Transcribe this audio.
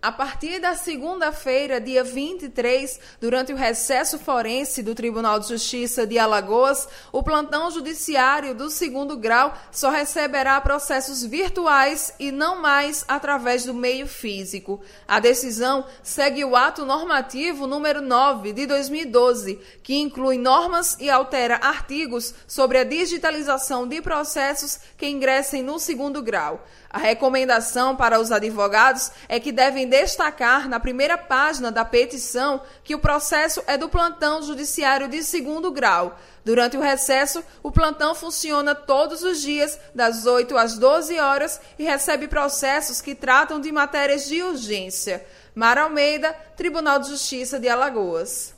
A partir da segunda-feira, dia 23, durante o recesso forense do Tribunal de Justiça de Alagoas, o plantão judiciário do 2º grau só receberá processos virtuais e não mais através do meio físico. A decisão segue o ato normativo número 9 de 2012, que inclui normas e altera artigos sobre a digitalização de processos que ingressem no 2º grau. A recomendação para os advogados é que devem destacar na primeira página da petição que o processo é do plantão judiciário de 2º grau. Durante o recesso, o plantão funciona todos os dias, das 8 às 12 horas, e recebe processos que tratam de matérias de urgência. Mara Almeida, Tribunal de Justiça de Alagoas.